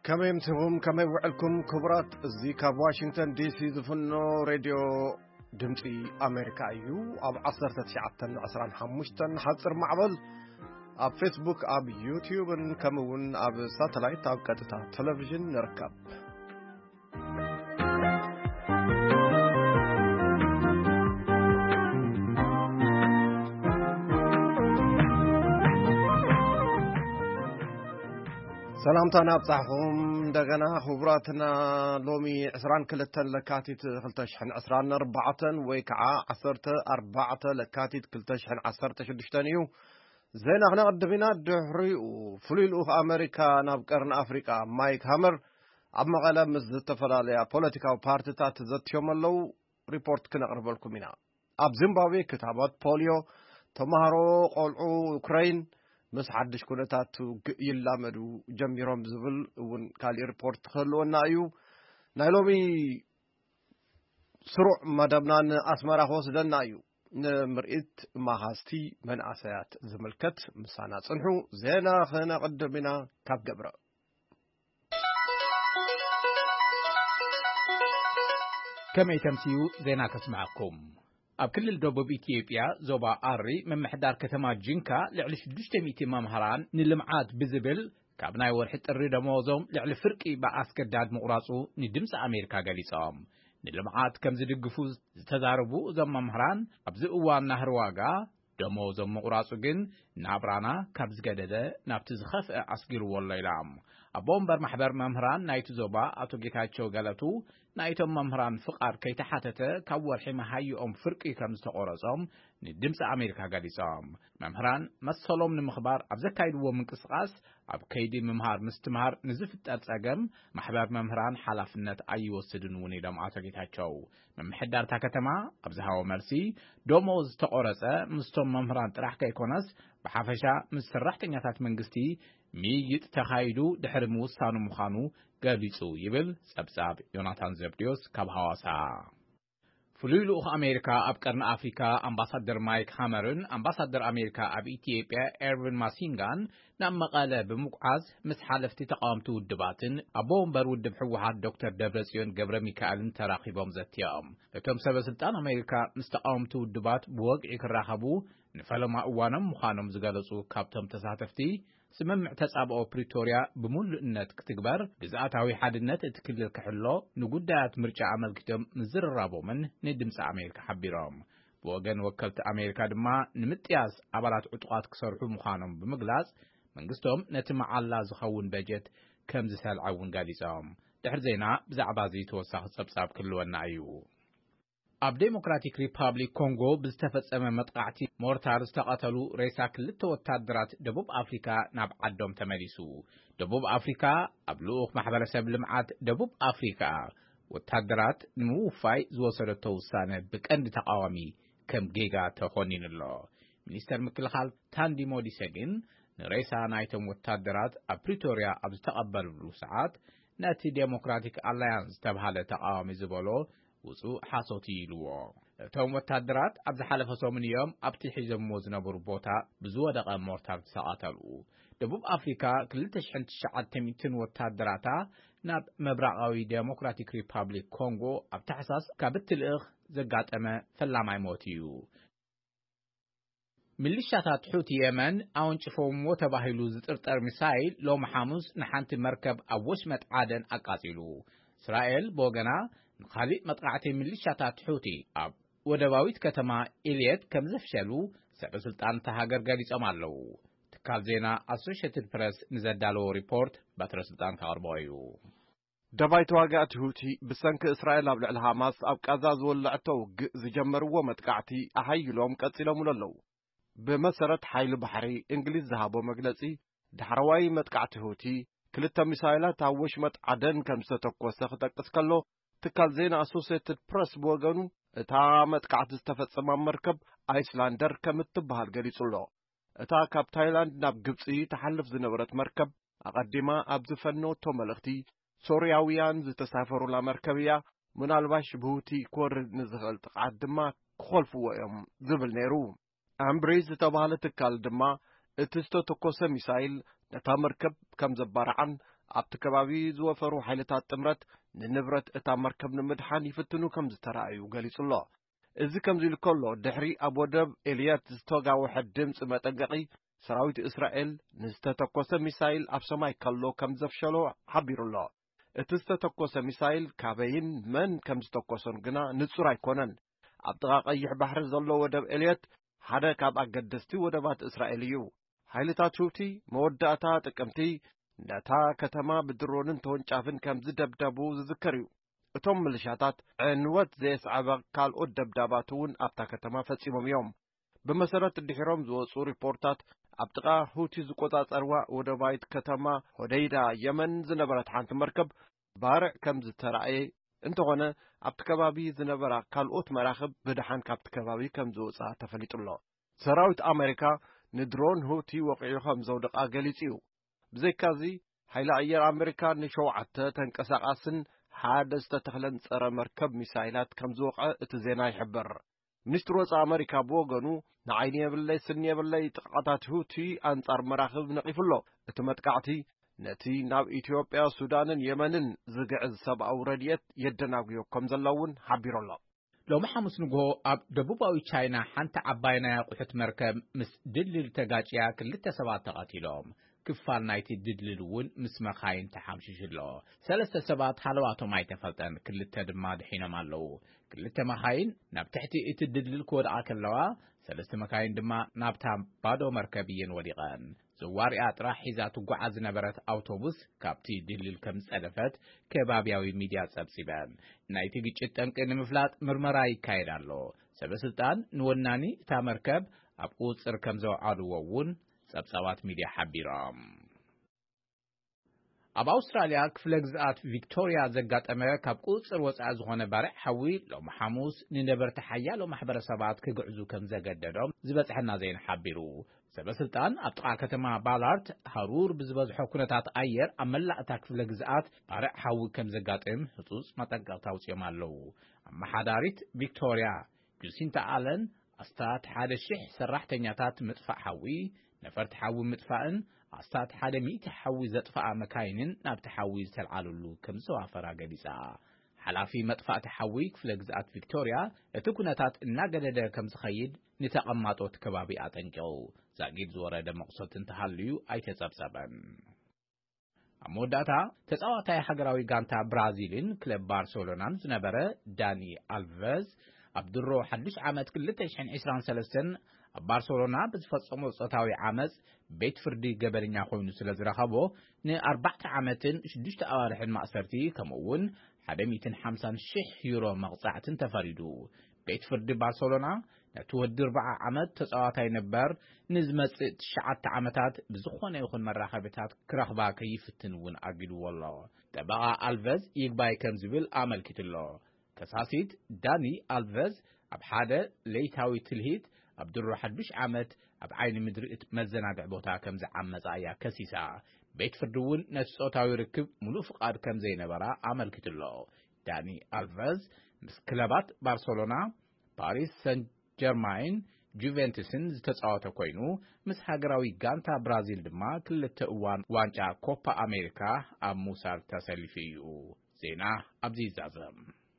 كما يمتهم كما يوعلكم كبرات زي كاب واشنطن دي سي زفنو راديو دمتي أمريكا أيو أب 1915 حصر معبل أب فيسبوك أب يوتيوب كمون أب ساتلايت أب قطع تلفزيون نركب سلامتنا بصحكم دغنا خبراتنا لومي 22 لكاتيت 2024 ويكعا 14 لكاتيت 2016 يو زين احنا قدمنا دحري وفليل اوف امريكا نابقرن افريقيا مايك هامر اما قال مزتفلاليا بوليتيكال بارتيتات زتيوملو ريبورت كنقرب لكم هنا اب زيمبابوي كتابات بوليو تمهرو قلعو اوكراين مس حدش كونتات يلامدو جميرهم زبل ون كالي ريبورت خلونا ايو نايلومي سروع مدبنا اسمرا وسدنا ايو نمرئت ماهاستي من اسيات زملكت مسانا صنحو زينا خنا قدمنا كاب جبره كما يتمسيو زينا كسمعكم ኣብ ክልል ደቡብ ኢትዮጵያ ዞባ ኣሪ መምሕዳር ከተማ ጅንካ ልዕሊ 600 መምህራን ንልምዓት ብዝብል ካብ ናይ ወርሒ ጥሪ ደመወዞም ልዕሊ ፍርቂ በኣስገዳድ ምቑራጹ ንድምፂ ኣሜሪካ ገሊጾም ንልምዓት ከም ዝድግፉ ዝተዛረቡ እዞም መምህራን ኣብዚ እዋን ናህሪ ዋጋ ደመወዞም ምቑራጹ ግን ናብራና ካብ ዝገደደ ናብቲ ዝኸፍአ ኣስጊርዎ ኣሎ ኢሎም ኣቦ እምበር ማሕበር መምህራን ናይቲ ዞባ ኣቶ ጌታቸው ገለቱ ናይቶም መምህራን ፍቃድ ከይተሓተተ ካብ ወርሒ መሃይኦም ፍርቂ ከም ዝተቆረጾም ንድምፂ ኣሜሪካ ገሊጾም መምህራን መሰሎም ንምኽባር ኣብ ዘካይድዎ ምንቅስቃስ ኣብ ከይዲ ምምሃር ምስትምሃር ንዝፍጠር ጸገም ማሕበር መምህራን ሓላፍነት ኣይወስድን እውን ኢሎም ኣቶ ጌታቸው መምሕዳርታ ከተማ ኣብ ዝሃቦ መልሲ ደሞዝ ዝተቆረጸ ምስቶም መምህራን ጥራሕ ከይኮነስ ብሓፈሻ ምስ ሰራሕተኛታት መንግስቲ ሚይጥ ተኻይዱ ድሕሪ ምውሳኑ ምዃኑ ገሊጹ ይብል ጸብጻብ ዮናታን ዘብዲዮስ ካብ ሐዋሳ ፍሉይ ልኡኽ ኣሜሪካ ኣብ ቀርኒ ኣፍሪካ ኣምባሳደር ማይክ ሃመርን ኣምባሳደር ኣሜሪካ ኣብ ኢትዮጵያ ኤርቪን ማሲንጋን ናብ መቐለ ብምጉዓዝ ምስ ሓለፍቲ ተቃወምቲ ውድባትን ኣቦ እምበር ውድብ ሕወሓት ዶክተር ደብረጽዮን ገብረ ሚካኤልን ተራኺቦም ዘትዮም እቶም ሰበስልጣን ኣሜሪካ ምስ ተቃወምቲ ውድባት ብወግዒ ክራኸቡ ንፈለማ እዋኖም ምዃኖም ዝገለጹ ካብቶም ተሳተፍቲ ስምምዕ ተጻብኦ ፕሪቶሪያ ብሙሉእነት ክትግበር ግዝኣታዊ ሓድነት እቲ ክልል ክሕሎ ንጉዳያት ምርጫ ኣመልኪቶም ምዝርራቦምን ንድምፂ ኣሜሪካ ሓቢሮም ብወገን ወከልቲ ኣሜሪካ ድማ ንምጥያስ ኣባላት ዕጡቃት ክሰርሑ ምዃኖም ብምግላጽ መንግስቶም ነቲ መዓላ ዝኸውን በጀት ከም ዝሰልዐውን ገሊጾም ድሕሪ ዜና ብዛዕባ እዚ ተወሳኺ ጸብጻብ ክህልወና እዩ ኣብ ዴሞክራቲክ ሪፐብሊክ ኮንጎ ብዝተፈጸመ መጥቃዕቲ ሞርታር ዝተቐተሉ ሬሳ ክልተ ወታደራት ደቡብ ኣፍሪካ ናብ ዓዶም ተመሊሱ ደቡብ ኣፍሪካ ኣብ ልኡኽ ማሕበረሰብ ልምዓት ደቡብ ኣፍሪካ ወታደራት ንምውፋይ ዝወሰደቶ ውሳነ ብቀንዲ ተቃዋሚ ከም ጌጋ ተኾኒኑሎ ሚኒስተር ምክልኻል ታንዲ ሞዲሰ ግን ንሬሳ ናይቶም ወታደራት ኣብ ፕሪቶሪያ ኣብ ዝተቐበልሉ ሰዓት ነቲ ዴሞክራቲክ ኣላያንስ ተባሃለ ተቃዋሚ ዝበሎ ውፁእ ሓሶት ይልዎ እቶም ወታደራት ኣብ ዝሓለፈ ሰሙን እዮም ኣብቲ ሒዞምዎ ዝነበሩ ቦታ ብዝወደቐ ሞርታር ተሰቓተሉ ደቡብ ኣፍሪካ 2900 ወታደራታ ናብ መብራቃዊ ዴሞክራቲክ ሪፐብሊክ ኮንጎ ኣብ ታሕሳስ ካብ እትልእኽ ዘጋጠመ ፈላማይ ሞት እዩ ሚሊሻታት ሑቲ የመን ኣወንጭፎምዎ ተባሂሉ ዝጥርጠር ሚሳይል ሎሚ ሐሙስ ንሓንቲ መርከብ ኣብ ወሽመጥ ዓደን ኣቃጺሉ እስራኤል ብወገና ንኻሊእ መጥቃዕቲ ሚሊሻታት ሑቲ ኣብ ወደባዊት ከተማ ኢልየት ከም ዘፍሸሉ ሰበስልጣን ተሃገር ገሊጾም ኣለዉ ትካል ዜና ኣሶሺየትድ ፕሬስ ንዘዳለዎ ሪፖርት ባትረስልጣን ካቕርቦ እዩ دبي تواجهت هوتي بسنك إسرائيل قبل الحماس أو كذا زولعته زجمروا متقعتي أحيلهم كتيلهم للو بمسرة حيل بحري إنجليز ذهبوا مجلسي دحرواي متقعت هوتي كلتا مسائلات هوش مت عدن كم ستقوسخ تكسكلو تكال زين أسوسيتد بريس بوغانو تا متقعت استفاد سما مركب آيسلاندر كمتبهال قريسولو تا كاب تايلاند ناب جبسي تحلف زنورت مركب أقدما أبزفنو توملختي سورياويان زتسافروا لمركبية من الباش بهوتي كور نزغل تقعد دما خلفوا يوم زبل نيرو أمبريز تبالة تكال دما اتستو تقوس ميسايل نتا مركب كم زبارعن ኣብቲ ከባቢ ዝወፈሩ ሓይልታት ጥምረት ንንብረት እታ መርከብ ንምድሓን ይፍትኑ ከም ዝተረኣዩ ገሊጹ ኣሎ። እዚ ከምዚ ኢሉ ከሎ ድሕሪ ኣብ ወደብ ኤልያት ዝተጋወሐ ድምፂ መጠንቀቒ ሰራዊት እስራኤል ንዝተተኮሰ ሚሳይል ኣብ ሰማይ ከሎ ከም ዘፍሸሎ ሓቢሩ ኣሎ። እቲ ዝተተኮሰ ሚሳይል ካበይን መን ከም ዝተኮሰን ግና ንጹር ኣይኮነን። ኣብ ጥቓ ቀይሕ ባሕሪ ዘሎ ወደብ ኤልያት ሓደ ካብ ኣገደስቲ ወደባት እስራኤል እዩ። ሓይልታት ሁቲ መወዳእታ ጥቅምቲ ነታ ከተማ ብድሮንን ተወንጫፍን ከም ዝደብደቡ ዝዝከር እዩ። እቶም ምልሻታት ዕንወት ዘየስዓበ ካልኦት ደብዳባት እውን ኣብታ ከተማ ፈጺሞም እዮም። ብመሰረት ድሒሮም ዝወፁ ሪፖርታት ኣብ ጥቓ ሁቲ ዝቆጻጸርዋ ወደባይት ከተማ ሆደይዳ የመን ዝነበረት ሓንቲ መርከብ ባርዕ ከም ዝተረኣየ እንተኾነ ኣብቲ ከባቢ ዝነበራ ካልኦት መራኽብ ብድሓን ካብቲ ከባቢ ከም ዝወፃ ተፈሊጡ ኣሎ። ሰራዊት ኣሜሪካ ንድሮን ሁቲ ወቂዑ ከም ዘውደቓ ገሊጹ እዩ። ብዘይካዚ ሓይሊ ኣየር ኣሜሪካ ን7 ተንቀሳቓስን ሓደ ዝተተኽለን ጸረ መርከብ ሚሳይላት ከም ዝወቕዐ እቲ ዜና ይሕብር። ሚኒስትር ወጻኢ ኣሜሪካ ብወገኑ ንዓይኒ የብለይ ስኒ የብለይ ጥቃታት ሁቲ ኣንጻር መራኽብ ነቒፉሎ። እቲ መጥቃዕቲ ነቲ ናብ ኢትዮጵያ ሱዳንን የመንን ዝግዕዝ ሰብኣዊ ረድኤት የደናግዮ ከም ዘሎ እውን ሓቢሩ ኣሎ። ሎሚ ሐሙስ ንግሆ ኣብ ደቡባዊ ቻይና ሓንቲ ዓባይ ናይ ኣቑሑት መርከብ ምስ ድልድል ተጋጭያ 2 ሰባት ተቐቲሎም ክፋል ናይቲ ድልድል እውን ምስ መኻይን ተሓምሽሽሎ። 3 ሰባት ሓለዋቶም ኣይተፈልጠን፣ 2 ድማ ድሒኖም ኣለዉ። 2 መኻይን ናብ ትሕቲ እቲ ድልድል ክወድቓ ከለዋ 3 መካይን ድማ ናብታ ባዶ መርከብ እየን ወዲቐን። ዘዋሪኣ ጥራሕ ሒዛ ትጓዓዝ ዝነበረት ኣውቶቡስ ካብቲ ድልድል ከም ዝጸደፈት ከባቢያዊ ሚድያ ጸብጺበን። ናይቲ ግጭት ጠንቂ ንምፍላጥ ምርመራ ይካየድ ኣሎ። ሰበስልጣን ንወናኒ እታ መርከብ ኣብ ቁጽር ከም ዘውዓልዎ እውን ጸብጻባት ሚድያ ሓቢሮም። ኣብ ኣውስትራልያ ክፍለ ግዝኣት ቪክቶሪያ ዘጋጠመ ካብ ቁጽር ወጻኢ ዝኾነ ባርዕ ሓዊ ሎሚ ሐሙስ ንነበርቲ ሓያሎ ማሕበረሰባት ክግዕዙ ከም ዘገደዶም ዝበጽሐና ዜና ሓቢሩ። ሰበስልጣን ኣብ ጥቓ ከተማ ባላርት ሃሩር ብዝበዝሖ ኩነታት ኣየር ኣብ መላእ እታ ክፍለ ግዝኣት ባርዕ ሓዊ ከም ዘጋጥም ህጹጽ መጠንቀቕታ ኣውፂኦም ኣለዉ። ኣመሓዳሪት ቪክቶሪያ ጁሲንታ ኣለን ኣስታት 1,000 ሰራሕተኛታት ምጥፋእ ሓዊ ነፈርቲ ሓዊ ምጥፋእን ኣስታት 100 ሓዊ ዘጥፋኣ መካይንን ናብቲ ሓዊ ዝተልዓለሉ ከም ዝተዋፈራ ገሊጻ። ሓላፊ መጥፋእቲ ሓዊ ክፍለ ግዝኣት ቪክቶሪያ እቲ ኩነታት እናገደደ ከም ዝኸይድ ንተቐማጦት ከባቢ ኣጠንቂቑ። ዛጊድ ዝወረደ መቕሰልቲ እንተሃልዩ ኣይተጸብጸበን። ኣብ መወዳእታ ተጻዋታይ ሃገራዊ ጋንታ ብራዚልን ክለብ ባርሴሎናን ዝነበረ ዳኒ ኣልቨዝ ኣብ ድሮ ሓድሽ ዓመት 2023 ኣብ ባርሴሎና ብዝፈጸሞ ጾታዊ ዓመፅ ቤት ፍርዲ ገበርኛ ኮይኑ ስለ ዝረኸቦ ን4 ዓመትን 6 ኣዋርሕን ማእሰርቲ ከምኡውን 150,000 ዩሮ መቕጻዕትን ተፈሪዱ። ቤት ፍርዲ ባርሴሎና ነቲ ወዲ 4 ዓመት ተጻዋታይ ነበር ንዝመጽእ 9 ዓመታት ብዝኾነ ይኹን መራኸቢታት ክረኽባ ከይፍትን እውን ኣጊድዎ ኣሎ። ጠበቓ ኣልቨዝ ይግባይ ከም ዝብል ኣመልኪቱሎ። ከሳሲት ዳኒ ኣልቨዝ ኣብ ሓደ ለይታዊ ትልሂት ኣብ ድሮ ሓድሽ ዓመት ኣብ ዓይኒ ምድሪ መዘናግዕ ቦታ ከም ዝዓመፃ እያ ከሲሳ። ቤት ፍርዲ እውን ነቲ ጾታዊ ርክብ ሙሉእ ፍቓድ ከም ዘይነበራ ኣመልኪቱሎ። ዳኒ ኣልቨዝ ምስ ክለባት ባርሴሎና፣ ፓሪስ ሰን ጀርማይን፣ ጁቬንቱስን ዝተጻወተ ኮይኑ ምስ ሃገራዊ ጋንታ ብራዚል ድማ 2 እዋን ዋንጫ ኮፓ ኣሜሪካ ኣብ ሙሳር ተሰሊፉ እዩ። ዜና ኣብዚ ይዛዘም።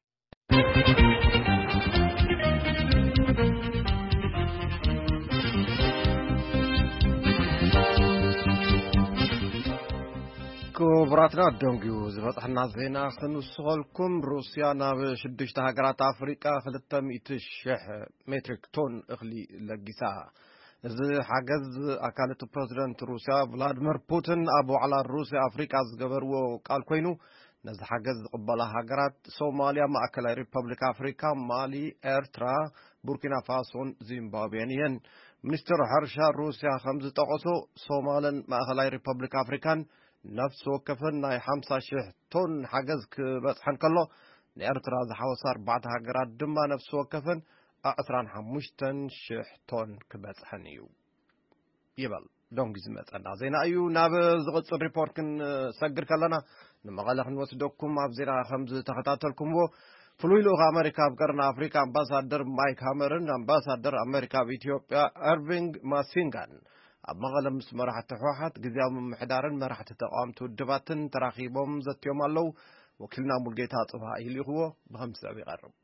ክቡራትና ደንጊዩ ዝበጽሕና ዜና ክንውስኸልኩም ሩስያ ናብ 6 ሃገራት ኣፍሪቃ 200,000 ሜትሪክ ቶን እኽሊ ለጊሳ። እዚ ሓገዝ ኣካልቲ ፕረዚደንት ሩስያ ቭላድሚር ፑቲን ኣብ ዋዕላ ሩስያ ኣፍሪቃ ዝገበርዎ ቃል ኮይኑ ነዚ ሓገዝ ዝቕበላ ሃገራት ሶማልያ፣ ማእከላዊ ሪፐብሊክ ኣፍሪካ፣ ማሊ፣ ኤርትራ፣ ቡርኪና ፋሶን ዚምባብዌን እየን። ሚኒስትር ሕርሻ ሩስያ ከም ዝጠቐሶ ሶማልን ማእከላዊ ሪፐብሊክ ኣፍሪካን ነፍሲ ወከፈን ናይ 50,000 ቶን ሓገዝ ክበጽሐን ከሎ ንኤርትራ ዝሓወሳ 4 ሃገራት ድማ ነፍሲ ወከፈን 25,000 ቶን ክበጽሐን እዩ ይበል። ዶንጊ ዝመጸና ዜና እዩ። ናብ ዝቕጽል ሪፖርት ክንሰግር ከለና ንመቐለ ክንወስደኩም ኣብ ዜና ከም ዝተኸታተልኩምዎ ፍሉይ ልኡኽ ኣሜሪካ ኣብ ቀርኒ ኣፍሪካ ኣምባሳደር ማይክ ሃመርን ኣምባሳደር ኣሜሪካ ኣብ ኢትዮጵያ ኤርቪንግ ማሲንጋን ኣብ መቐለ ምስ መራሕቲ ሕወሓት ግዝያዊ ምምሕዳርን መራሕቲ ተቃዋምቲ ውድባትን ተራኺቦም ዘትዮም ኣለዉ ወኪልና ሙልጌታ ጽባ ኢልይኽዎ ብኸምስዕብ ይቐርብ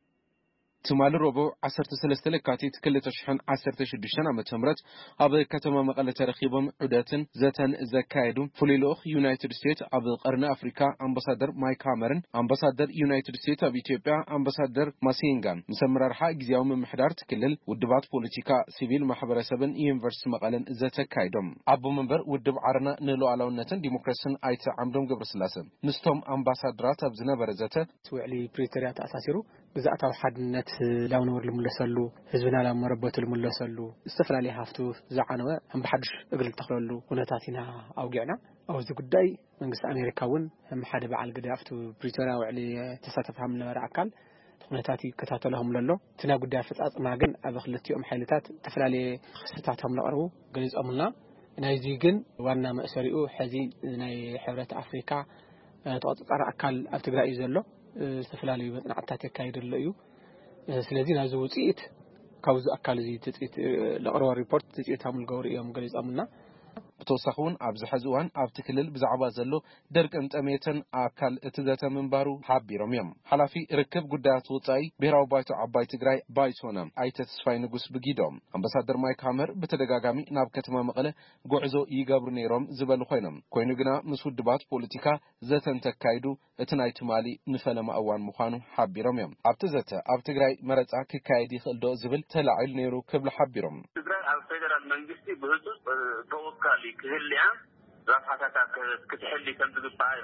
ትማል ረቡዕ 13 ለካቲት 2016 ዓመተ ምህረት ኣብ ከተማ መቐለ ተረኺቦም ዑደትን ዘተን ዘካየዱ ፍሉይ ልኡኽ ዩናይትድ ስቴትስ ኣብ ቀርኒ ኣፍሪካ ኣምባሳደር ማይክ ሃመርን ኣምባሳደር ዩናይትድ ስቴትስ ኣብ ኢትዮጵያ ኣምባሳደር ማሲንጋን ምስ ኣመራርሓ ግዝያዊ ምምሕዳር ትክልል ውድባት ፖለቲካ ሲቪል ማሕበረሰብን ዩኒቨርሲቲ መቐለን ዘተካይዶም ኣቦ መንበር ውድብ ዓረና ንሉዓላውነትን ዲሞክራሲን ኣይተ ዓምዶም ገብረስላሴ ምስቶም ኣምባሳደራት ኣብ ዝነበረ ዘተ ውዕሊ ፕሪቶሪያ ተኣሳሲሩ ግዛኣታዊ ሓድነት ላውነወር ልምለሰሉ ህዝብና ላመረበቱ ልምለሰሉ ዝተፈላለዩ ሃፍቱ ዝዓነወ ኣምባሓድሽ እግሪ ተኽለሉ ኩነታት ኢና ኣውጊዕና ኣብዚ ጉዳይ መንግስቲ ኣሜሪካ እውን ሓደ በዓል ግደ ኣብቱ ፕሪቶሪያ ውዕሊ ተሳተፈም ነበረ ኣካል ኩነታት ይከታተለهم ዘሎ ትና ጉዳይ ፈጻጽማ ግን ኣብ ክልቲኦም ሓይልታት ዝተፈላለዩ ክስታቶም ለቕርቡ ገሊጾምልና ናይዚ ግን ዋና መእሰሪኡ ሕዚ ናይ ሕብረት ኣፍሪካ ተቆጻጻሪ ኣካል ኣብ ትግራይ እዩ ዘሎ ዝተፈላለዩ መጽናዕታት የካይደሉ እዩ ስለዚህ ናይዚ ውጽኢት ካብዚ ኣካል እዚ ትጽኢት ለቕርቦ ሪፖርት ትጽኢታም ልገብሩ እዮም ገሊጾምልና ብተወሳኺውን ኣብዚ ሕዚ እዋን ኣብቲ ክልል ብዛዕባ ዘሎ ደርቅን ጠሜትን ኣካል እቲ ዘተ ምንባሩ ሓቢሮም እዮም ሓላፊ ርክብ ጉዳያት ወጻኢ ብሔራዊ ባይቶ ዓባይ ትግራይ ባይቶና ኣይተ ተስፋይ ንጉስ ብጊዶም ኣምባሳደር ማይክ ሃመር በተደጋጋሚ ናብ ከተማ መቐለ ጉዕዞ ይገብሩ ነይሮም ዝበሉ ኮይኖም ኮይኑ ግና ምስ ውድባት ፖለቲካ ዘተን ተካይዱ እቲ ናይ ትማሊ ንፈለማ እዋን ምዃኑ ሓቢሮም እዮም ኣብቲ ዘተ ኣብ ትግራይ መረፃ ክካየድ ይኽእል ዶ ዝብል ተላዒሉ ነይሩ ክብሉ ሓቢሮም ትግራይ ኣብ ፌደራል መንግስቲ ብህፁፅ ተወካሊ ክህልያ ዛፋታታ ክትሕሊ ከም ዝግባእ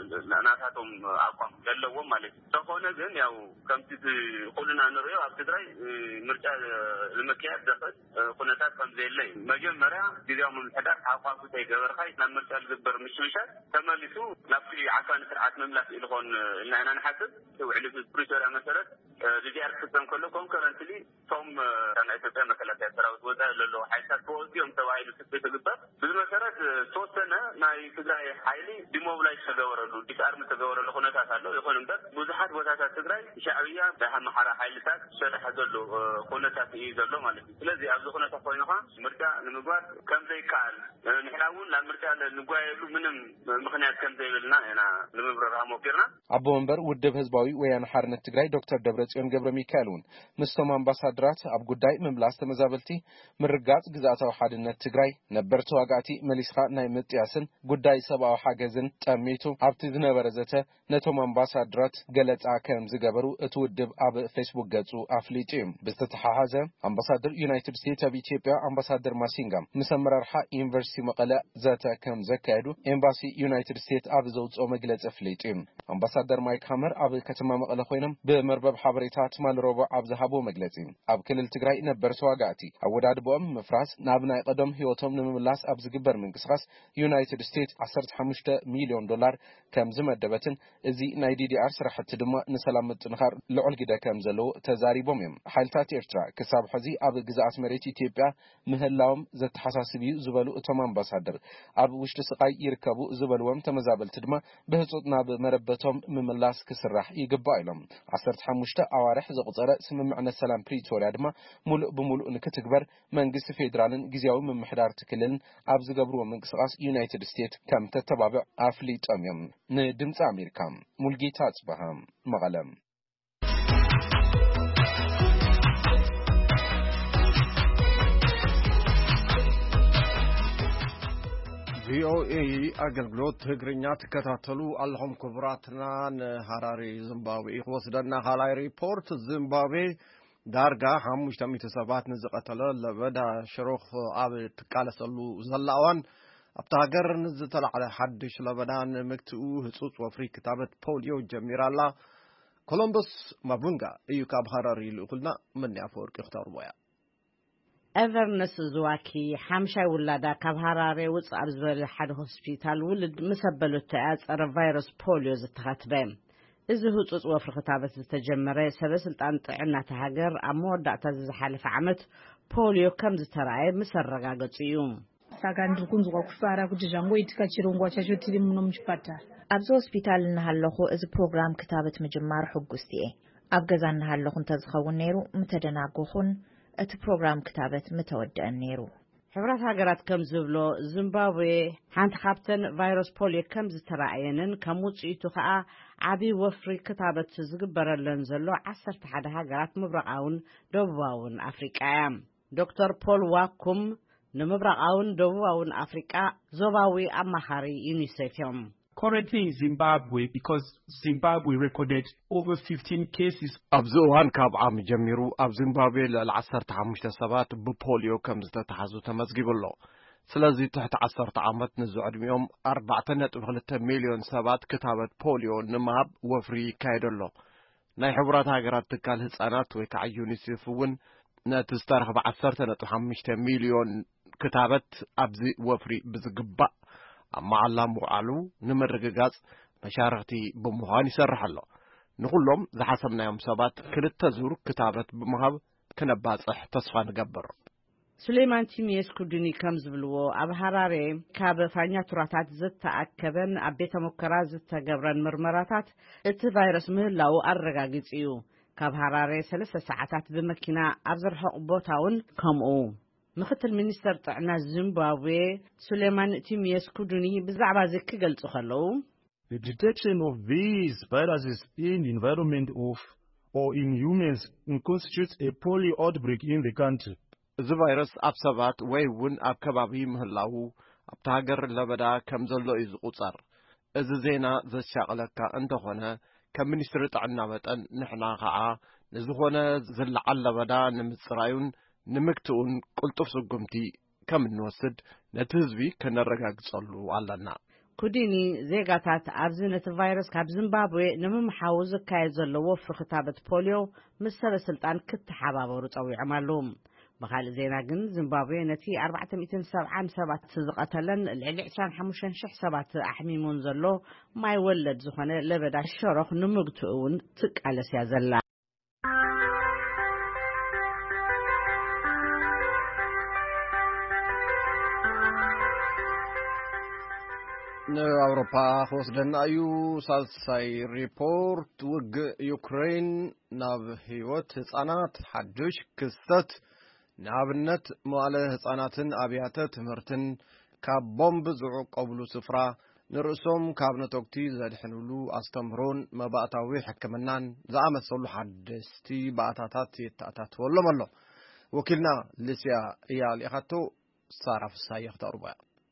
ናታቶም ኣቋም ዘለዎም ማለት እዩ ተኾነ ግን ያው ከምቲ ኩልና ንሪኦ ኣብ ትግራይ ምርጫ ለመካየድ ዘኽእል ኩነታት ከም ዘየለ እዩ መጀመርያ ግዝያዊ ምምሕዳር ኣቋም ከይገበርካ ናብ ምርጫ ዝግበር ምሽምሻል ተመሊሱ ናብቲ ዓፋን ስርዓት መምላስ ኢሉ ኾን ኢልና ኢና ንሓስብ ውዕሊ ፕሪቶሪያ መሰረት ዲዲአር ክፍጸም ከሎ ኮንከረንትሊ ቶም ናይ ኢትዮጵያ መከላከያ ሰራዊት ወጻኢ ዘለዎ ሓይልታት ተወዚኦም ተባሂሉ ትግበር ብመሰረት ተወሰነ ናይ ትግራይ ሓይሊ ዲሞብላይዝ ተገበረሉ ዲስኣርም ተገበረሉ ኩነታት ኣሎ ይኹን እምበር ብዙሓት ቦታታት ትግራይ ሻዕብያ ብሓመሓራ ሓይልታት ዝሰርሐ ዘሎ ኩነታት እዩ ዘሎ ማለት እዩ ስለዚ ኣብዚ ኩነታት ኮይኑኻ ምርጫ ንምግባር ከም ዘይከኣል ንሕና እውን ናብ ምርጫ ንጓየሉ ምንም ምክንያት ከም ዘይብልና ኢና ንምብረር ኣሞኪርና ኣቦ መንበር ውድብ ህዝባዊ ወያነ ሓርነት ትግራይ ዶክተር ደብረጽዮን ገብረ ሚካኤል እውን ምስቶም ኣምባሳደራት ኣብ ጉዳይ ምምላስ ተመዛበልቲ ምርጋጽ ግዛኣታዊ ሓድነት ትግራይ ነበር ተዋጋእቲ መሊስኻ ናይ ምጥያስን ጉዳይ ሰብኣዊ ሓገዝን ጠሚቱ ኣብቲ ዝነበረ ዘተ ነቶም ኣምባሳደራት ገለጻ ከም ዝገበሩ እቲ ውድብ ኣብ ፌስቡክ ገጹ ኣፍሊጡ እዩ ብዝተተሓሓዘ ኣምባሳደር ዩናይትድ ስቴትስ ኣብ ኢትዮጵያ ኣምባሳደር ማሲንጋ ምስ ኣመራርሓ ዩኒቨርሲቲ መቐለ ዘተ ከም ዘካየዱ ኤምባሲ ዩናይትድ ስቴትስ ኣብ ዘውፅኦ መግለጺ ኣፍሊጡ እዩ ኣምባሳደር ማይክ ሃመር ኣብ ከተማ መቐለ ኮይኖም ብመርበብ ሓበሬታ ትማል ረቡዕ ኣብ ዝሃቦ መግለጺ ኣብ ክልል ትግራይ ነበር ተዋጋእቲ ኣወዳድቦኦም ምፍራስ ናብ ናይ ቀደም ህይወቶም ንምምላስ ኣብ ዝግበር ምንቅስቓስ ዩናይትድ ስቴትስ $15 ሚልዮን ከም ዝመደበትን እዚ ናይ ዲዲአር ስራሕቲ ድማ ንሰላም ምጥንኻር ልዑል ግደ ከም ዘለዎ ተዛሪቦም እዮም ሓይልታት ኤርትራ ክሳብ ሕዚ ኣብ ግዛኣት መሬት ኢትዮጵያ ምህላዎም ዘተሓሳስብ እዩ ዝበሉ እቶም ኣምባሳደር ኣብ ውሽጢ ስቃይ ይርከቡ ዝበልዎም ተመዛበልቲ ድማ ብህፁፅ ናብ መረበቶም ምምላስ ክስራሕ ይግባእ ኢሎም 15 ኣዋርሕ ዘቁፀረ ስምምዕነት ሰላም ፕሪቶሪያ ድማ ሙሉእ ብሙሉእ ንክትግበር መንግስቲ ፌደራልን ግዝያዊ ምምሕዳር ትክልልን ኣብ ዝገብርዎ ምንቅስቓስ ዩናይትድ ስቴትስ ከም ተተባብዕ ኣፍሊጦም እዮም ንድምፂ ኣሜሪካ ሙልጌታ ጽባሃ መቐለም VOA አገልግሎት ትግርኛ ተከታተሉ አለሁም ክቡራትና ነሃራሪ ዚምባብዌ ወስደና ሃላይ ሪፖርት ዚምባብዌ ዳርጋ 500 ሰባት ንዝቀተለ ለበዳ ሽሮኽ ኣብ ትቃለሰሉ ዘላዋን ኣብታ ሃገር ንዝተላዕለ ሓድሽ ለበዳን ምክትኡ ህጹጽ ወፍሪ ክታበት ፖሊዮ ጀሚራላ ኮሎምበስ ማቡንጋ እዩ ካብ ሃራሪ ልኡልና ምን ያፈወርቅ ይختاروا ኤቨርነስ ዝዋኪ ሓምሻይ ውላዳ ካብ ሃራሬ ውጽ ኣብ ዝበለ ሓደ ሆስፒታል ውልድ መሰበሉት ያጸረ ቫይረስ ፖሊዮ ዝተኸትበ እዚ ህጹጽ ወፍሪ ክታበት ዝተጀመረ ሰበስልጣን ጥዕና ተሃገር ኣብ መወዳእታ ዝሓለፈ ዓመት ፖሊዮ ከም ዝተራእየ መሰረጋገጹ እዩ ሳጋንድኩን ዝቆኩፋራ ኩጅንጎ ይትካችሩንጓ ቻቾትሊ ምኖም ይፋታ ኣብዚ ሆስፒታል እናሃለኹ እዚ ፕሮግራም ክታበት መጀመር ሕጉስቲኤ ኣብ ገዛ እናሃለኹን ተዝኸውን ነይሩ ምተደናጎኹን እቲ ፕሮግራም ክታበት ምተወደአን ነይሩ ሕብራት ሃገራት ከም ዝብሎ ዚምባብዌ ሓንቲ ካብተን ቫይረስ ፖሊዮ ከም ዝተራእየንን ከም ውጽኢቱ ከዓ ዓቢ ወፍሪ ክታበት ዝግበረለን ዘሎ 11 ሃገራት ምብራቃውን ደቡባውን አፍሪቃ እያ። ዶክተር ፖል ዋኩም ንምብራቃውን ደቡባውን አፍሪቃ ዞባዊ አማኻሪ ዩኒሴፍ እዮም። Currently in Zimbabwe, because Zimbabwe recorded over 15 cases. أبزوان كاب عام جميرو أب زيمبابوي للعصرت عمشت سبات ببوليو كم زتتحزو تمزجيب الله. سلازي تحت عصرت عامت نزوع اليوم 4.3 مليون سبات كتابة بوليو نماب وفري كايد الله. ناي حبرات هاجرات تكال هسانات ويكع يونيسيفون نتسترخ ب10.5 مليون كتابة أبزي وفري بزقبا. أما على معلو نمرقاز مشاركتي بمهان يسرح الله نقولهم ذا حسبنا يوم سبات كل تزور كتابة بمهاب كنبات تصفى نقبر سليمان تيميس كردني كمز بلو أب هراري كاب فانيا تراتات زدت أكبن أبيت مكرا زدت قبران مرمراتات التفايرس مهلاو أرقاقيت إيو كاب هراري 3 ساعات بمكينة أبزر حق بوتاون كمو مختل منستر طعنا زيمبابوي سليمان تيميس كودوني بزعبا زكي قلتو خلو. The detection of these viruses in the environment of or in humans constitutes a polio outbreak in the country. The virus أبسبات ويون أبكبابي مهلاو أبتاقر لبدا كمزلو إز قصر. إذا زينا ذا الشغلك أنت هنا كمنستر طعنا متن نحنا خعا نزخونا زل على بدا نمسرايون نمكتون قلتف سقمتي كم نوسد نتهزبي كنرقاق صلو علىنا كوديني زيغاتات أبزنة الفيروس كاب زيمبابوي نمم حاوز كايد زلو في خطابة بوليو مسر سلطان كت حبابو رطوي عمالهم بخال زيناقن زيمبابوي نتي 477 تزقتلن العلي 25 شح سبات أحميمون زلو ما يولد زخانة لبدا الشرخ نمكتون تك على سيازلا أوروبا خصدنا أيو سالساي ريبورت وج يوكرين ناب هيوت هصانات حدش كستت نابنت مؤله هصاناتن أبياتة تمرتن كبومب زعو قبلو سفرة نرسوم كابنتوكتي زادحنولو أستمرون مباطاوي حكمنان زعمت صلو حدستي باطاتات يتاتات والله مالله وكلنا لسيا إيالي أخطو صارف السايخ تأربا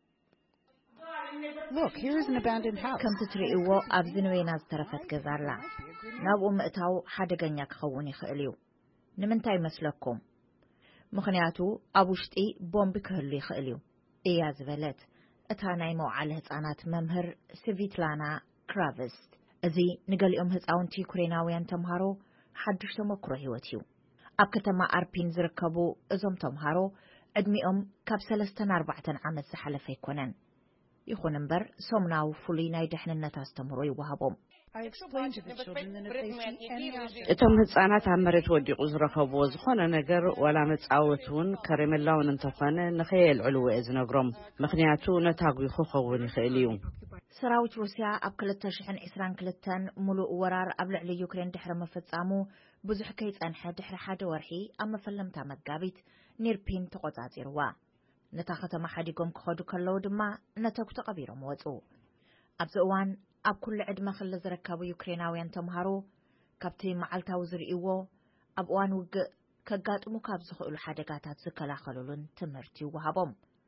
Look, here's an abandoned house. كم تتريقوا أبزن ويناز ترفت جزارلا نابو مقتاو حدقنيا كخوني خقليو نمنتاي مسلكم مخنياتو أبوشتي بومب كهلي خقليو إياز بلد اتانايمو على هتانات ممهر سيفيتلانا كرافست أزي نقل هتاون تيكوريناويان تمهارو حدش تمكرو هيوتيو أبكتما أربين زركبو أزم تمهارو أدمي كاب 3-4 عامت زحلف يكونن يخون امبر سومناو فوليناي دحننت استمرو يوهبوم I explained to the children that if they see any object እቶም ህፃናት ኣብ መሬት ወዲቑ ዝረከብዎ ዝኾነ ነገር ወላ መጻወቱን ከረሜላውን እንተኾነ ንኸየልዕልዎ እየ ዝነግሮም ምክንያቱ ነታጉ ክኸውን ይኽእል እዩ ሰራዊት ሩስያ ኣብ 2022 ሙሉእ ወራር ኣብ ልዕሊ ዩክሬን ድሕሪ መፈጻሙ ብዙሕ ከይጸንሐ ድሕሪ ሓደ ወርሒ ኣብ መፈለምታ መጋቢት ኒርፒን ተቆጻጺርዋ ነታ ከተማ ሓዲጎም ክኸዱ ከለዉ ድማ ነተኩ ተቐቢሮም ወፁ ኣብዚ እዋን ኣብ ኩሉ ዕድመ ክለ ዝረከቡ ዩክሬናውያን ተምሃሮ ካብቲ መዓልታዊ ዝርእይዎ ኣብ እዋን ውግእ ከጋጥሙ ካብ ዝኽእሉ ሓደጋታት ዝከላኸሉልን ትምህርቲ ይወሃቦም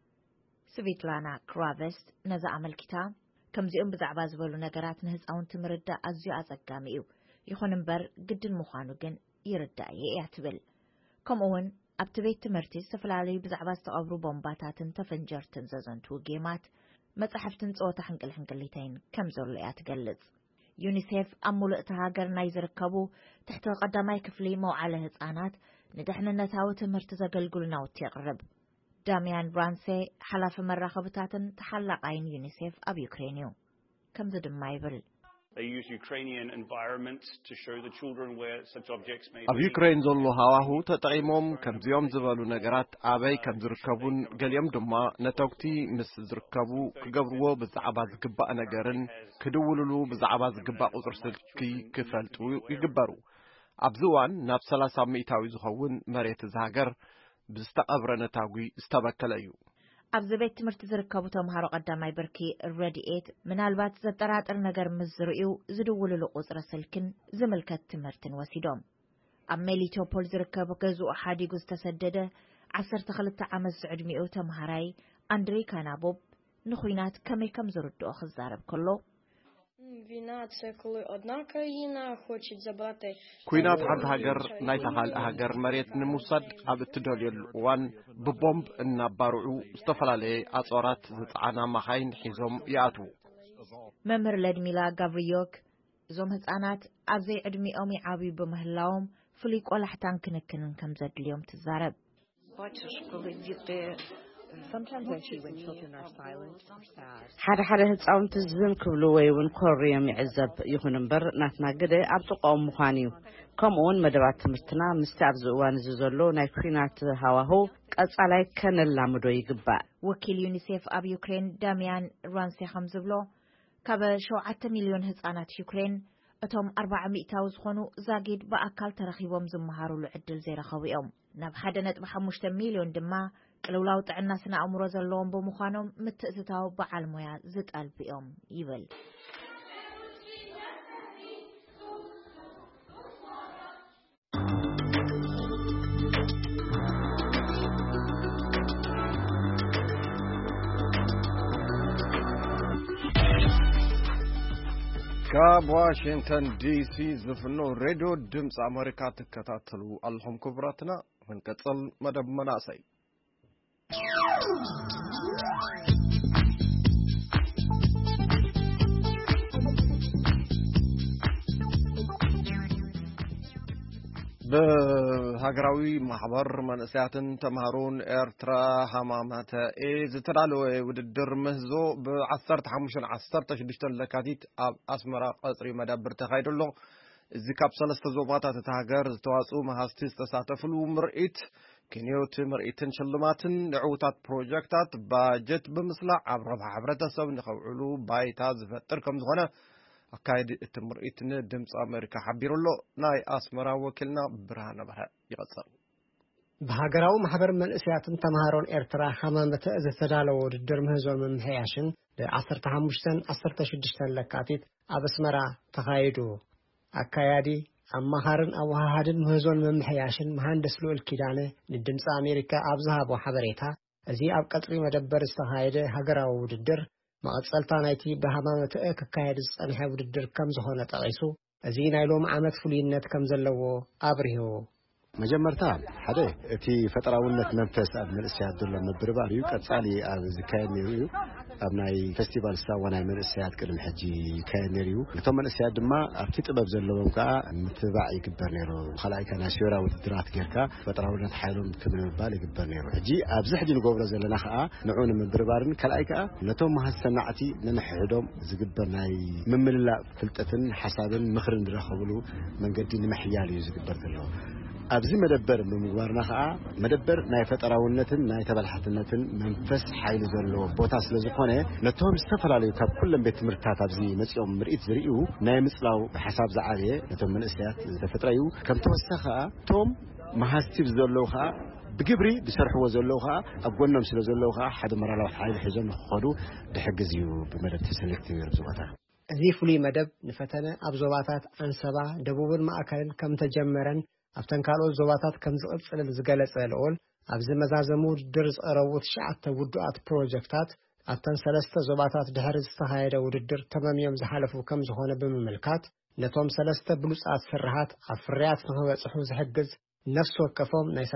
ስቪትላና ክራቨስት ነዛ ኣመልኪታ ከምዚኦም ብዛዕባ ዝበሉ ነገራት ንህፃውንቲ ምርዳእ ኣዝዩ ኣጸጋሚ እዩ ይኹን እምበር ግድን ምዃኑ ግን ይርዳእ እያ ትብል ከምኡውን ኣብቲ ቤት ትምህርቲ ዝተፈላለዩ ብዛዕባ ዝተቐብሩ ቦምባታትን ተፈንጀርትን ዘዘንቱ ጌማት መጽሕፍትን ጸወታ ሕንቅልሕንቅሊተይን ከም ዘሎ እያ ትገልጽ ዩኒሴፍ ኣብ ሙሉእ ሃገር ናይ ዝርከቡ ትሕቲ ቀዳማይ ክፍሊ መውዓለ ህፃናት ንድሕንነታዊ ትምህርቲ ዘገልግሉ ናውቲ የቕርብ ዳሚያን ብራንሴ ሓላፊ መራኸብታትን ተሓላቃይን ዩኒሴፍ ኣብ ዩክሬን እዩ ከምዚ ድማ ይብል They use Ukrainian environments to show the children where such objects may be. ኣብ ዩክሬን ዘሎ ሃዋሁ ተጠቂሞም ከምዚኦም ዝበሉ ነገራት ኣበይ ከም ዝርከቡን ገሊኦም ድማ ነተውቲ ምስ ዝርከቡ ክገብርዎ ብዛዕባ ዝግባእ ነገርን ክድውልሉ ብዛዕባ ዝግባእ ቁፅሪ ስልኪ ክፈልጡ ይግበሩ ኣብዚ እዋን ናብ 30 ሚእታዊ ዝኸውን መሬት ዝሃገር ብዝተቐብረ ነታጉ ዝተበከለ እዩ ኣብዚ ቤት ትምህርቲ ዝርከቡ ተምሃሮ ቀዳማይ ብርኪ ረድኤት ምናልባት ዘጠራጥር ነገር ምዝርኡ ዝድውልሉ ቁጽሪ ስልክን ዝምልከት ትምህርትን ወሲዶም ኣብ ሜሊቶፖል ዝርከብ ገዝኡ ሓዲጉ ዝተሰደደ 12 ዓመት ዕድሚኡ ተምሃራይ ኣንድሪ ካናቦብ ንኹይናት ከመይ ከም ዝርድኦ ክዛረብ ከሎ ኩናት ሓንቲ ሃገር ናይ ተኻልእ ሃገር መሬት ንምውሳድ ኣብ እትደልየሉ እዋን ብቦምብ እናባርዑ ዝተፈላለየ ኣጽዋራት ዝጸዓና መኻይን ሒዞም ይኣትዉ። መምህር ለድሚላ ጋብሪዮክ እዞም ህፃናት ኣብ ዘይ ዕድሚኦም ይዓብዩ ብምህላዎም ፍሉይ ቆላሕታን ክንክንን ከም ዘድልዮም ትዛረብ። ሓደ ህፃውንቲ ዝም ክብሉ ወይ እውን ኮርዮም ይዕዘብ ይኹን እምበር ናትና ግደ ኣብ ጥቃኦም ምዃን እዩ። ከምኡውን መደባት ትምህርትና ምስቲ ኣብዚ እዋን እዚ ዘሎ ናይ ኩናት ሃዋህው ቀጻላይ ከነላምዶ ይግባእ። ወኪል ዩኒሴፍ ኣብ ዩክሬን ዳሚያን ራንሴ ከም ዝብሎ ካብ 7 ሚልዮን ህፃናት ዩክሬን እቶም 400 ዝኾኑ ዛጊድ በኣካል ተረኺቦም ዝመሃሩሉ ዕድል ዘይረኸቡ እዮም። ናብ 1.5 ሚልዮን ድማ ቅልውላው ጥዕና ስነ ኣእምሮ ዘለዎም ብምዃኖም ምትእትታው በዓል ሞያ ዝጠልቡ እዮም ይብል። ካብ ዋሽንግተን ዲሲ ዝፍኖ ሬድዮ ድምፂ ኣሜሪካ ትከታተሉ ኣለኹም ክቡራትና። ክንቀጽል መደብ መናእሰይ በሀገራዊ ማህበር መንእሰያትን ተማሃሮን ኤርትራ ሃማማተ ዝተዳለወ ውድድር ምህዞ በ15-16 ለካቲት ኣብ ኣስመራ ቀጽሪ መደብር ተኻይደሎ እዚ ካብ 3 ዞባታት ተሃገር ዝተዋጽኡ መሃዝቲ ዝተሳተፍሉ ምርኢት ክንዮት ምርኢትን ሽልማትን ንዕውታት ፕሮጀክታት ባጀት ብምስላዕ ኣብ ረብሓ ሕብረተሰብ ንኸውዕሉ ባይታ ዝፈጥር ከም ዝኾነ አካሄድ እትምርኢት ድምጽ አሜሪካ ሓቢሩሎ ናይ አስመራ ወኪልና ብርሃነ በርሀ ይቀጽል። በሀገራዊ ማህበር መንእሰያትን ተማሃሮን ኤርትራ ሃማማተ ዝተዳለወ ውድድር ምህዞን መምሕያሽን ብ15-16 ለካቲት ኣብ አስመራ ተኻይዱ አካያዲ አማኻርን አዋሃድን ምህዞን መምሕያሽን መሐንዲስ ልዑል ኪዳነ ንድምጽ አሜሪካ ኣብ ዝሃቦ ሓበሬታ እዚ ኣብ ቀጽሪ መደበር ዝተኻየደ ሃገራዊ ውድድር መቀጸልታ ናይቲ በሃማማተ ከካየድ ዝጸንሐ ውድድር ከም ዝኾነ ጠቂሱ እዚ ናይ ሎም ዓመት ፍሉይነት ከም ዘለዎ አብሪሁ መጀመርታ ሓደ እቲ ፈጠራውነት መንፈስ ኣብ መንእሰያት ዘሎ ምብርባር እዩ ቀጻሊ ኣብ ዝካየድ ነይሩ ኣብ ናይ ፌስቲቫል ሳዋናይ መንእሰያት ቅድሚ ሕጂ ይካየድ ነይሩ እቶም መንእሰያት ድማ ኣብቲ ጥበብ ዘለዎም ከዓ ምትባዕ ይግበር ነይሩ ኸላይካ ናሽዮናዊ ውድድራት ጌርካ ፈጠራውነት ሓይሎም ክምንባል ይግበር ነይሩ ሕጂ ኣብዚ ሕጂ ንገብሮ ዘለና ከዓ ንዑን ምብርባርን ከላይካ ነቶም ማህሰናዕቲ ንንሕዶም ዝግበር ናይ ምምልላእ ፍልጠትን ሓሳብን ምኽርን ዝረኸብሉ መንገዲ ንምሕያል እዩ ዝግበር ዘሎ ኣብዚ መደበር ብምግባርና ከዓ መደበር ናይ ፈጠራውነትን ናይ ተበላሕትነትን መንፈስ ሓይሊ ዘለዎ ቦታ ስለ ዝኾነ ነቶም ዝተፈላለዩ ካብ ኩሎም ቤት ትምህርትታት ኣብዚ መጽኦም ምርኢት ዝርእዩ ናይ ምጽላው ሓሳብ ዝዓበየ ነቶም መንእሰያት ተፈጥራዩ ከም ተወሰኸ ቶም ማሃስቲብ ዘለዉ ከዓ ብግብሪ ዝሰርሕዎ ዘለዉ ከዓ ኣብ ጎኖም ስለ ዘለዉ ከዓ ሓደ መራላዊ ሓይሊ ሒዞም ክኸዱ ድሕግዝ እዩ ብመደብ ተሰለክቲቭ ዝወታ እዚ ፍሉይ መደብ ንፈተነ ኣብ ዞባታት አንሰባ ደቡብን ማእከልን ከም ተጀመረን ኣብተን ካልኦት ዞባታት ከም ዝቕጽል ዝገለጸ ልዑል ኣብዚ መዛዘሙ ውድድር ዝቐረቡ 9 ውዱኣት ፕሮጀክታት ኣብተን 3 ዞባታት ድሕሪ ዝተኻየደ ውድድር ተመሚዮም ዝሓለፉ ከም ዝኾነ ብምምልካት ነቶም 3 ብሉጻት ስራሓት ኣብ ፍርያት ንኽበጽሑ ዝሕግዝ ነፍሲ ወከፎም ናይ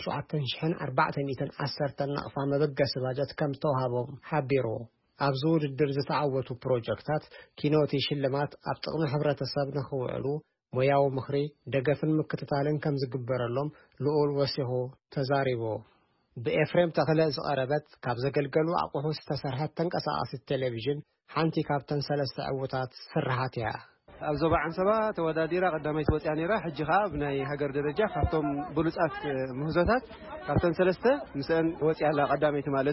37,410 ናቕፋ መበገሲ ባጀት ከም ዝተዋሃቦም ሓቢሩ ኣብዚ ውድድር ዝተዓወቱ ፕሮጀክታት ኪኖቲ ሽልማት ኣብ ጥቕሚ ሕብረተሰብ ንኽውዕሉ ሞያዊ ምኽሪ ደገፍን ምክትታልን ከም ዝግበረሎም ልዑል ወሲኹ ተዛሪቡ ብኤፍሬም ተኽለ ዝቐረበት ካብ ዘገልገሉ ኣቑሑ ዝተሰርሐት ተንቀሳቓሲት ቴሌቪዥን ሓንቲ ካብተን 3 ዕውታት ስራሓት እያ ኣብ ዞባ ዓንሰባ ተወዳዲራ ቀዳማይት ወጽያ ነይራ ሕጂ ኸ ብናይ ሃገር ደረጃ ካብቶም ብሉጻት ምህዞታት ካብተን 3 ምስአን ወጽያ ላ ቀዳማይት ማለት እዩ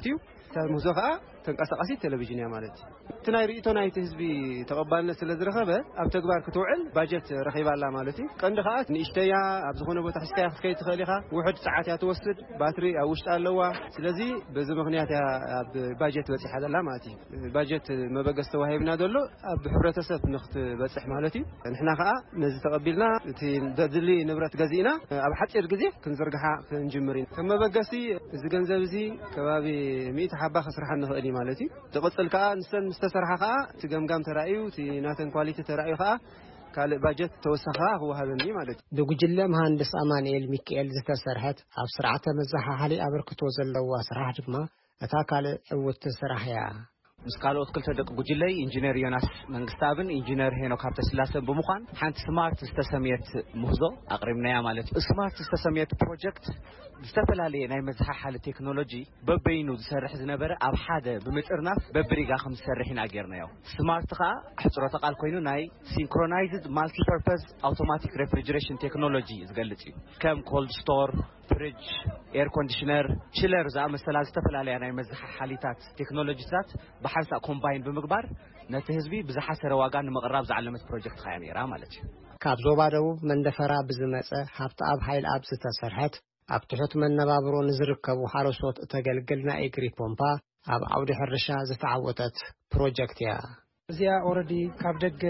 تمزخا تنقسقسي تلفزيون ማለት ትናይ ሪኢቶ ናይ ህዝቢ ተቀባልነት ስለ ዝረኸበ ኣብ ተግባር ክትውዕል ባጀት ረኺባላ ማለት እዩ ቀንዲ ከዓ ንእሽተያ ኣብ ዝኾነ ቦታ ሕስካያ ክትከይ ትኽእል ኢኻ ውሕድ ሰዓት ያ ትወስድ ባትሪ ኣብ ውሽጢ ኣለዋ ስለዚ በዚ ምክንያት ኣብ ባጀት በፂሓ ዘላ ማለት እዩ ባጀት መበገስ ተዋሂብና ዘሎ ኣብ ሕብረተሰብ ንኽትበፅሕ ማለት እዩ ንሕና ከዓ ነዚ ተቀቢልና እቲ ደድሊ ንብረት ገዚእና ኣብ ሓፂር ግዜ ክንዝርግሓ ክንጅምር ኢና ከም መበገሲ እዚ ገንዘብ እዚ ከባቢ 100 ሓባ ክስራሕ ንኽእል ማለት እዩ ተቆፅል ከዓ ንሰን مستسرح خا تجمجم ترأيه تناتن كواليتي ترأيه خا كالي باجت توسخها هو هذا النيم عليه دوجلة مهندس أمانيل ميكائيل زتسرحت أو سرعة مزحة حالي أبركتو زلوا سرعة جمع أتاكال وتسرحيا مسكالوت كل تدق جلي إنجنير يوناس منقستابن إنجنير هنا كابت سلاسة بمخان حنت سمارت استسميت مهزو أقربنا يا مالت سمارت استسميت بروجكت استفل عليه ناي مزحة حال التكنولوجي ببينو تسرح زنبرة أو حدا بمترناف ببريقا خمس سرحين أجرنا يو سمارت قا حصرة قال كوينو ناي synchronized multi-purpose automatic refrigeration technology إزقلتي كم cold store فريج اير كونديشنر شيلر زي مثلا استفل عليه ناي مزحة حاليتات تكنولوجي ذات بحرص كومباين بمقبار نتهزبي بزحة سرواقان مقرب زعلمت بروجكت خياميرا مالتي كابزو بادو من دفرا بزمصه حفت اب حيل اب ستسرحت اب تحت من نبابرو نزركبو حرسوت تገልግልና ايغري بومبا اب عود حرشا زتعوتت بروجكت يا زيا اوريدي ካብ ደገ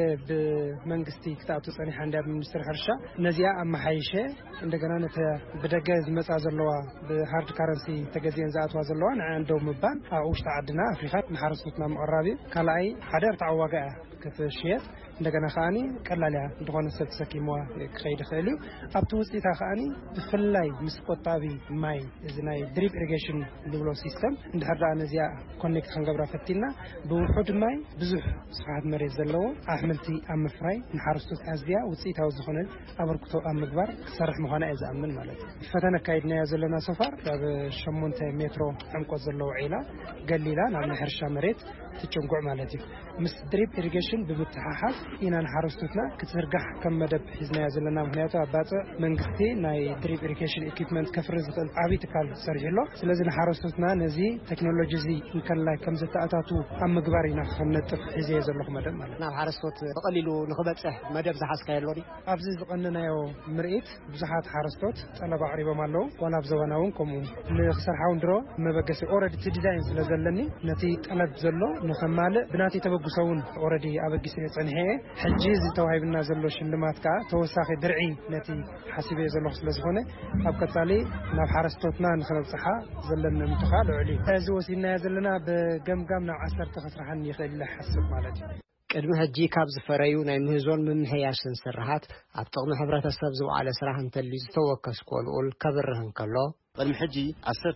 ብመንግስቲ ክታቱ ጸኒሕ አንዳ ሚኒስትር ሕርሻ ነዚያ አማሓይشه እንደገና ነተ በደገ ዝመጻ ዘለዋ በሃርድ ካረንሲ ተገዚየን ዛኣትዋ ዘለዋ ንዓንደው ምባን ኣብ ውሽጢ ዓድና አፍሪካ ንሓረስቶትና መቀራቢ ካልኣይ ሓደር ተዓዋጋ ከፍሽየት እንደገና ኻኒ ቀላልያ እንደሆነ ሰብ ተሰኪምዋ ክኸይድ ኸልዩ ኣብ ተውጽኢታ ኻኒ ብፍላይ ምስ ቆጣቢ ማይ እዝናይ ድሪፕ ኢሪጌሽን ንብሎ ሲስተም እንደህርዳ ነዚያ ኮኔክት ክንገብራ ፈቲና ብውሑድ ማይ ብዙሕ ስፋት መሬት ዘለዎ ኣሕምልቲ ኣብ ምፍራይ ንሓረስቶት ኣዝያ ውጽኢታዊ ዝኾነ ኣበርክቶ ኣብ ምግባር ክሰርሕ ምዃና እየ ዝኣምን ማለት እዩ ፈተነ ካይድና ዘለና ሶፋር ኣብ 8 ሜትሮ ዕምቆት ዘለዎ ዒላ ገሊላ ናብ ሕርሻ መሬት ትጭንጉዕ ማለት እዩ ምስ ድሪፕ ኢሪጌሽን ብምትሓሓዝ ኢና ንሓረስቶትና ክትዝርጋሕ ከም መደብ ሒዝና ዘለና ምክንያቱ ኣባፀ መንግስቲ ናይ ድሪፕ ኢሪጌሽን ኢኩዊፕመንት ከፍሪ ዝኽእል ዓብይ ትካል ሰሪሕሎ ስለዚ ንሓረስቶትና ነዚ ቴክኖሎጂ እዚ እንከላይ ከም ዝተኣታቱ ኣብ ምግባር ኢና ክንነጥፍ ሒዘ ዘለኹ መደብ ማለት ናብ ሓረስቶት በቀሊሉ ንኽበፅሕ መደብ ዝሓስካየሎ ዲ ኣብዚ ዝቐንናዮ ምርኢት ብዙሓት ሓረስቶት ጠለብ ኣቅሪቦም ኣለዉ ዋላ ብዘበናውን ከምኡ ንክሰርሓውን ድሮ መበገሲ ኦልሬዲ እቲ ዲዛይን ስለ ዘለኒ ነቲ ጠለብ ዘሎ ንኸማልእ ብናቲ ተበግሰውን ኦልሬዲ ኣበጊሰ ፀኒሐ ሕጂ ዝተዋሂብና ዘሎ ሽልማት ከዓ ተወሳኺ ድርዒ ነቲ ሓሲበ ዘለኹ ስለ ዝኾነ ኣብ ቀጻሊ ናብ ሓረስቶትና ንኽነብፅሓ ዘለና ምትኻ ልዑል እዚ ወሲድና ዘለና ብገምጋም ናብ 10 ክስራሕን ይኽእል ሓስብ ማለት እዩ ቅድሚ ሕጂ ካብ ዝፈረዩ ናይ ምህዞን ምምሕያሽን ስራሓት ኣብ ጥቕሚ ሕብረተሰብ ዝውዓለ ስራሕ እንተልዩ ዝተወከስ ኮልኡል ከብርህን ከሎ قدم حجي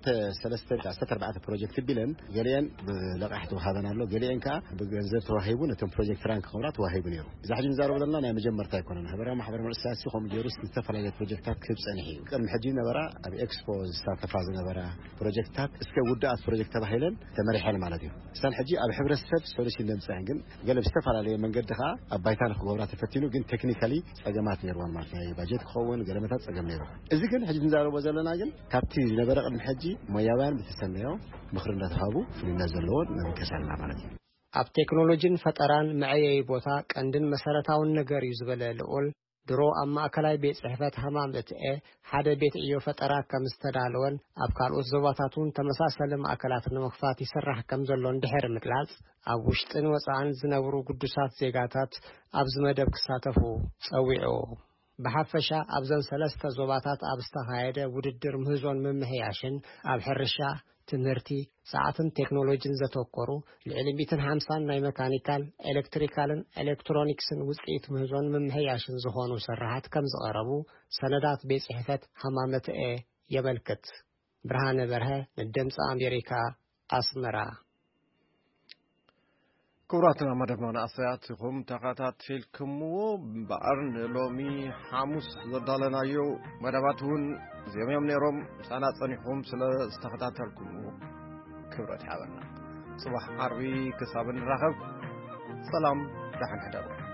14 بروجكت بيلن جليان لقحت وهذا له جليان كا بجنزر توهيبون تم بروجكت فرانك خبرات وهيبون يوم إذا حجي نزار بدلنا نعم مجمر تايكون خبرة ما حبر من الأساس يخوم جيروس نستفر على بروجكتات كيف سنحي قدم حجي نبرة أبي إكسبوز ستارت فاز نبرة بروجكتات اسكو ودات بروجكتات هيلن تمري حال مالتي استان حجي أبي حبر السبب سوليش نمسحين قال بستفر على من قدها أبايتان خبرات فتينو جن تكنيكالي أجمعت نيروان مارتنا باجت خوون قلمتات أجمعنا إذا كان حجي نزار بدلنا جن تي نبرق المحجي ميابان بتستنيو مخرجنا تهابو في النازلون نكسرنا مالتي أب تكنولوجين فتران معي بوتا كندن مسارتاون نجار يزبل الأول درو أما أكلاي بيت صحفات همام لتأ حدا بيت إيو فترة كمستدالون أب كارو زواتاتون تمساسل مع أكلات المخفات يسرح كم زلون دحر مكلاس أو وشتن وصعن زنورو قدسات زيغاتات أب زمدب كساتفو سويعو بحفشة أبزن 3 زوباتات أبستهايدة وددر مهزون ممهياشن أب حرشة تمرتي ساعتن تكنولوجين زتوكورو العلميتن 50 ناي ميكانيكال إلكتريكالن إلكترونيكسن وسقيت مهزون ممهياشن زهونو سرحات كم زقربو سندات بيت صحفت حمامة يبلكت برهان برها الدمس أمريكا أسمرا كوراتنا مدبنا أسياتكم تقاطات فيلكم بأرن لومي حاموس زدالنا يو مدباتون زيوم نيروم سنة صنيحهم سلا استخداتلكم كبرات حاولنا صباح عربي كسابن رغب سلام دحن حدابو